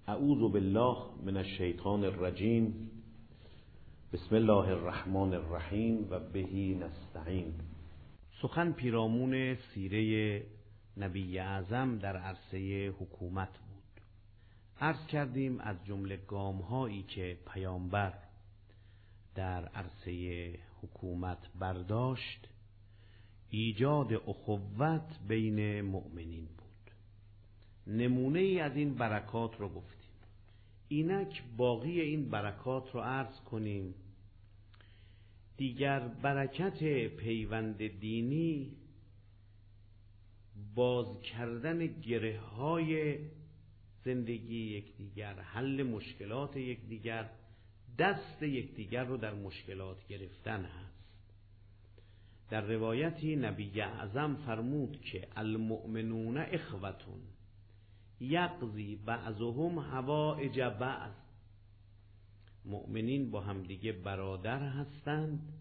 اعوذ بالله من الشیطان الرجیم. بسم الله الرحمن الرحیم و بهی نستعین. سخن پیرامون سیره نبی اعظم در عرصه حکومت بود. عرض کردیم از جمله گام‌هایی که پیامبر در عرصه حکومت برداشت ایجاد اخوت بین مؤمنین بود. نمونه ای از این برکات رو گفتیم. اینک باقی این برکات رو عرض کنیم. دیگر برکت پیوند دینی باز کردن گره های زندگی یکدیگر، حل مشکلات یکدیگر، دست یکدیگر رو در مشکلات گرفتن هست. در روایتی نبی اعظم فرمود که المؤمنون اخوتون یقضی بعضهم حوائج بعض. مؤمنین با همدیگه برادر هستند.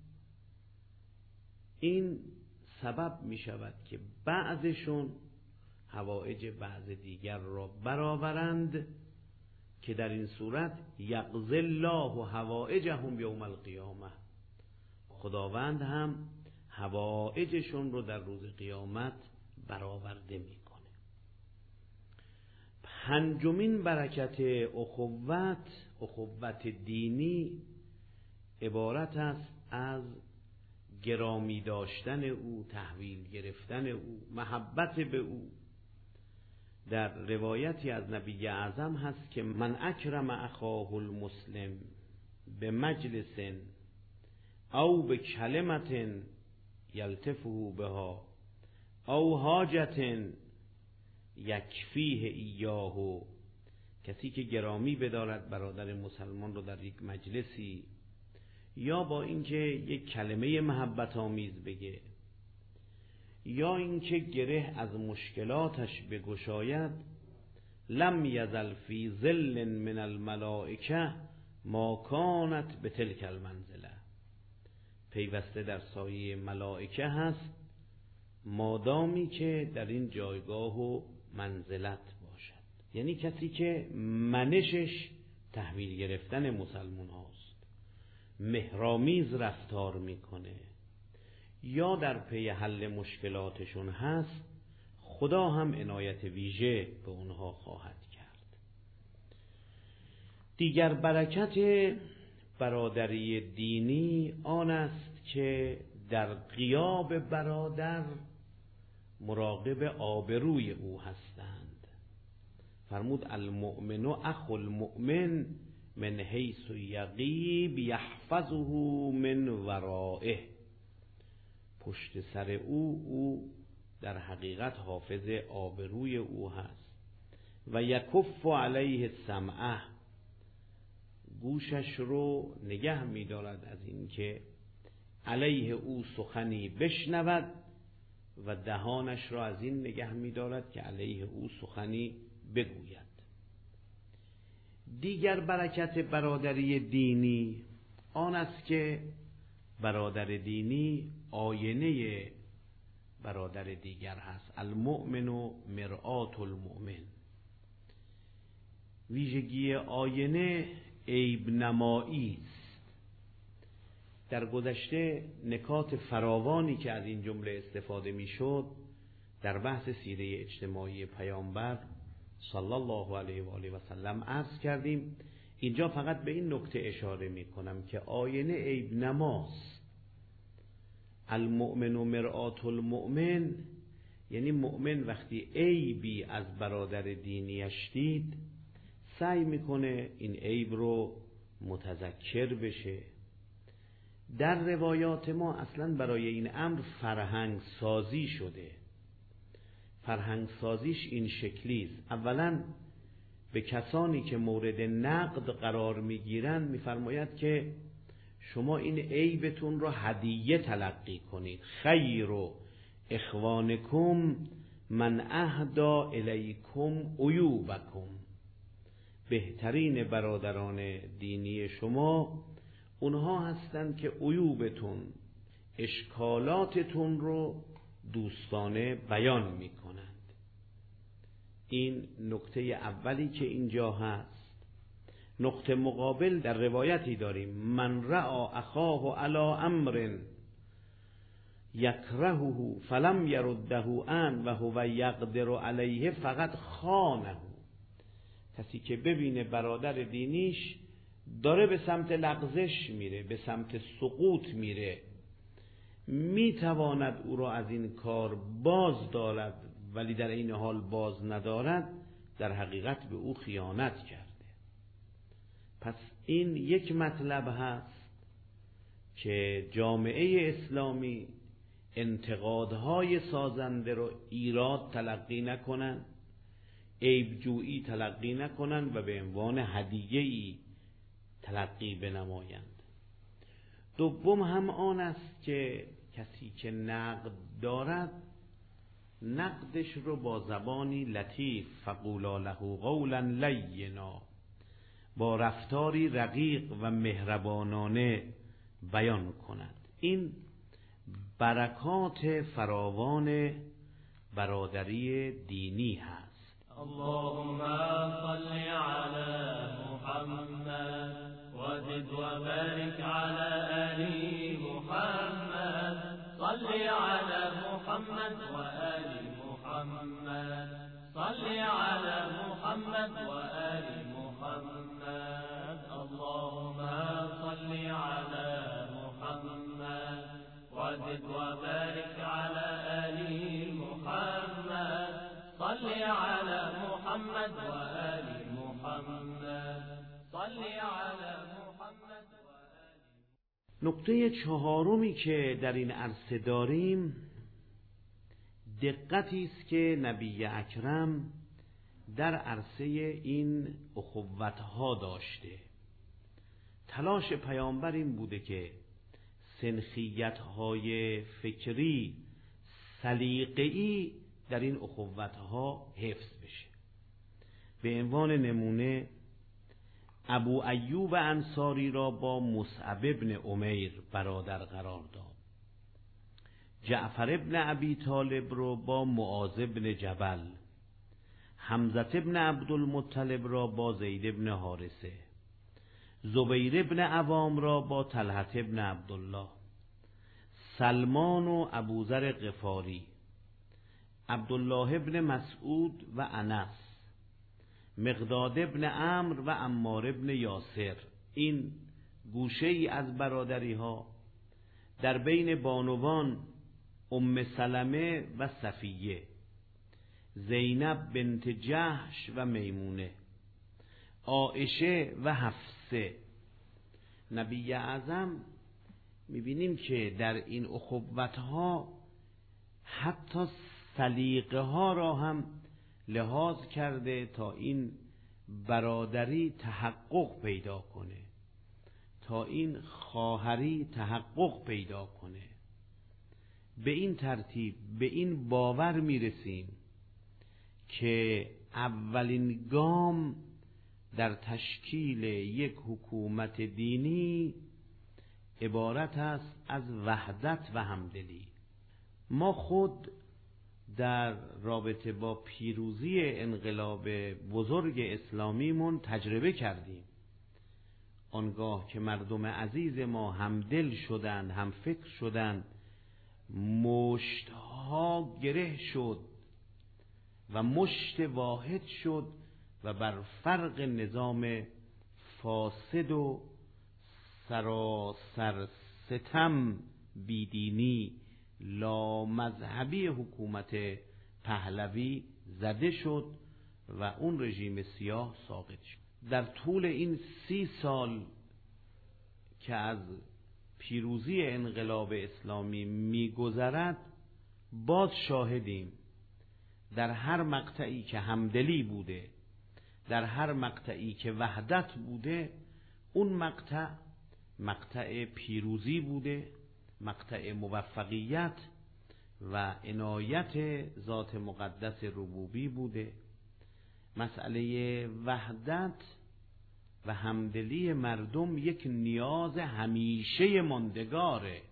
این سبب می شود که بعضشون حوائج بعض دیگر را برآورند که در این صورت یقضی الله حوائجهم یوم القیامه. خداوند هم حوائجشون رو در روز قیامت برآورده می کنه. پنجمین برکت اخوت دینی عبارت است از گرامی داشتن او، تحویل گرفتن او، محبت به او. در روایتی از نبی اعظم هست که من اکرم اخاه المسلم به مجلس او به کلمت یلتفه بها او حاجت یکفیه ایاه. کسی که گرامی بدارد برادر مسلمان رو در یک مجلسی، یا با اینکه یک کلمه محبت آمیز بگه، یا اینکه گره از مشکلاتش بگشاید، لم یزل فی ظل من الملائکه ما کانت به تلک المنزله. پیوسته در سایه ملائکه هست مادامی که در این جایگاه و منزلت باشد. یعنی کسی که منشش تحویل گرفتن مسلمان هاست، مهرامیز رفتار میکنه، یا در پی حل مشکلاتشون هست، خدا هم عنایت ویژه به اونها خواهد کرد. دیگر برکت برادری دینی آن است که در غیاب برادر مراقب آبروی او هستند. فرمود المؤمن اخو المؤمن من حیث یغیب یحفظه من ورائه. پشت سر او در حقیقت حافظ آبروی او هست. و یکف علیه السمعه، گوشش رو نگه می‌دارد از اینکه علیه او سخنی بشنود، و دهانش را از این نگه می‌دارد که علیه او سخنی بگوید. دیگر برکت برادری دینی آن است که برادر دینی آینه برادر دیگر هست. المؤمن مرآة المؤمن. ویژگی آینه عیب نمایی است. در گذشته نکات فراوانی که از این جمله استفاده میشد در بحث سیره اجتماعی پیامبر صلی الله علیه و آله و سلم عرض کردیم. اینجا فقط به این نکته اشاره میکنم که آینه عیب نماست. المؤمن و مرآة المؤمن، یعنی مؤمن وقتی عیبی از برادر دینیش دید سعی میکنه این عیب رو متذکر بشه. در روایات ما اصلا برای این امر فرهنگ سازی شده. فرهنگ سازیش این شکلی است. اولا به کسانی که مورد نقد قرار میگیرند میفرماید که شما این عیبتون رو هدیه تلقی کنید. خیر اخوانکم من اهدا الیکم عیوبکم. بهترین برادران دینی شما اونها هستند که عیوبتون، اشکالاتتون رو دوستانه بیان میکنند. این نکته اولی که اینجا هست. نقطه مقابل در روایتی داریم: من رأى اخاه علی امر یکرهه فلم یرده عنه و هو یقدر علیه فقط خانه. کسی که ببینه برادر دینیش داره به سمت لغزش میره، به سمت سقوط میره، میتواند او را از این کار باز دارد ولی در این حال باز ندارد، در حقیقت به او خیانت کرده. پس این یک مطلب هست که جامعه اسلامی انتقادهای سازنده رو ایراد تلقی نکنن، عیبجویی تلقی نکنن و به عنوان هدیه‌ای تلقی بنمایند. دوم هم آن است که کسی که نقد دارد، نقدش رو با زبانی لطیف، فقولا له قولا لینا، با رفتاری رقیق و مهربانانه بیان کند. این برکات فراوان برادری دینی هست. اللهم صل علی محمد وزد وبارك على آل محمد صل على محمد وآل محمد صل على محمد وآل محمد اللهم صل على محمد وزد وبارك على آل محمد صل على محمد وآل محمد صل على محمد وآل. نکته چهارمی که در این عرصه داریم، دقتی است که نبی اکرم در عرصه این اخوت‌ها داشته. تلاش پیامبر این بوده که سنخیت‌های فکری سلیقه‌ای در این اخوت‌ها حفظ بشه. به عنوان نمونه ابو ایوب انصاری را با مصعب ابن عمیر برادر قرار داد، جعفر ابن ابی طالب را با معاذ ابن جبل، حمزه ابن عبدالمطلب را با زید ابن حارثه، زبیر ابن عوام را با طلحه ابن عبدالله، سلمان و ابوذر غفاری، عبدالله ابن مسعود و انس، مقداد ابن عمرو و عمار ابن یاسر. این گوشه ای از برادری ها. در بین بانوان ام سلمه و صفیه، زینب بنت جحش و میمونه، عایشه و حفصه. نبی اعظم میبینیم که در این اخوت‌ها حتی سلیقه ها را هم لحاظ کرده تا این برادری تحقق پیدا کنه، تا این خواهری تحقق پیدا کنه. به این ترتیب به این باور میرسیم که اولین گام در تشکیل یک حکومت دینی عبارت است از وحدت و همدلی. ما خود در رابطه با پیروزی انقلاب بزرگ اسلامیمون تجربه کردیم. آنگاه که مردم عزیز ما همدل شدند، هم فکر شدند، مشتها گره شد و مشت واحد شد و بر فرق نظام فاسد و سراسر ستم بیدینی لامذهبی حکومت پهلوی زده شد و اون رژیم سیاه ساقط شد. در طول این 30 سال که از پیروزی انقلاب اسلامی میگذرد، باز شاهدیم در هر مقطعی که همدلی بوده، در هر مقطعی که وحدت بوده، اون مقطع پیروزی بوده، مقطع موفقیت و عنایت ذات مقدس ربوبی بوده. مسئله وحدت و همدلی مردم یک نیاز همیشه ماندگاره.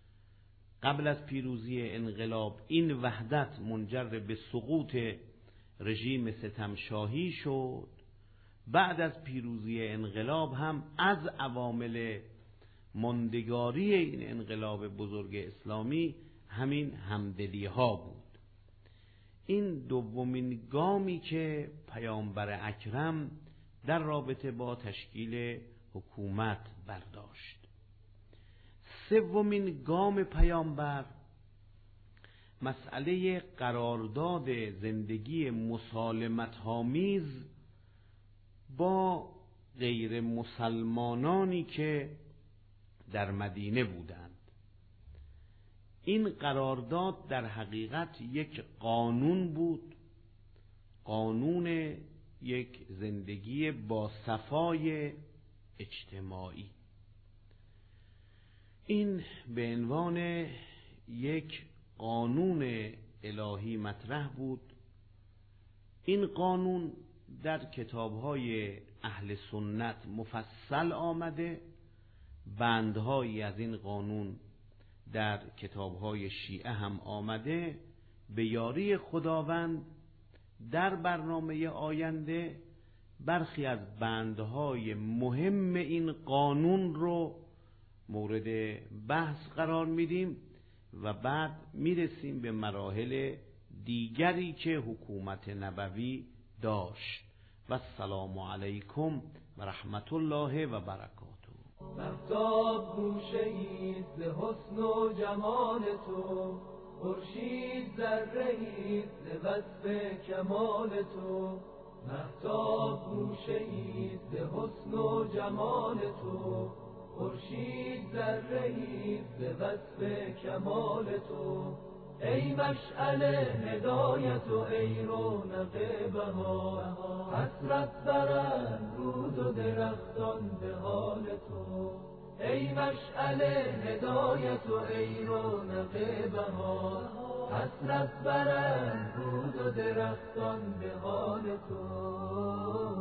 قبل از پیروزی انقلاب این وحدت منجر به سقوط رژیم ستمشاهی شد. بعد از پیروزی انقلاب هم از عوامل ماندگاری این انقلاب بزرگ اسلامی همین همدلی ها بود. این دومین گامی که پیامبر اکرم در رابطه با تشکیل حکومت برداشت. سومین گام پیامبر مسئله قرارداد زندگی مسالمت‌آمیز با غیر مسلمانانی که در مدینه بودند. این قرارداد در حقیقت یک قانون بود، قانون یک زندگی با صفای اجتماعی. این به عنوان یک قانون الهی مطرح بود. این قانون در کتاب‌های اهل سنت مفصل آمده. بندهایی از این قانون در کتاب‌های شیعه هم آمده. به یاری خداوند در برنامه آینده برخی از بندهای مهم این قانون رو مورد بحث قرار میدیم و بعد میرسیم به مراحل دیگری که حکومت نبوی داشت. و السلام علیکم و رحمت الله و برکاته. مهتاب گوشه‌ای ز حسن و جمال تو، خورشید ذره‌ای ز وصف کمال تو. مهتاب گوشه‌ای ز حسن و جمال تو، خورشید ذره‌ای ز وصف کمال تو. ای مشعل هدایت و ای رونق بهار، حسرت برند رود و درختان به حال تو. ای مشعل هدایت و ای رونق بهار، حسرت برند رود و درختان به حال تو.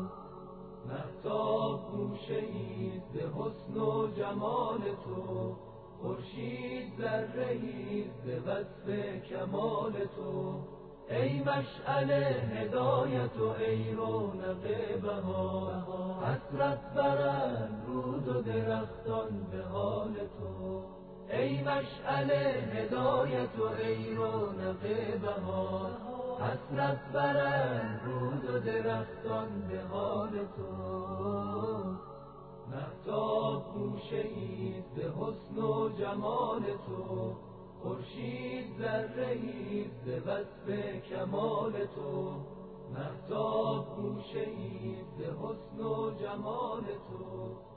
مهتاب گوشه‌ای ز حسن و جمال تو، خورشید ذره‌ای ز وصف کمال تو. ای مشعل هدایت و ای رونق بهار، حسرت برند رود و درختان به حال تو. ای مشعل هدایت و ای رونق بهار، حسرت برند رود و درختان به حال تو. مهتاب گوشه‌ای ز حسن و جمال تو، خورشید ذره‌ای ز وصف کمال تو. مهتاب گوشه‌ای ز حسن و جمال تو،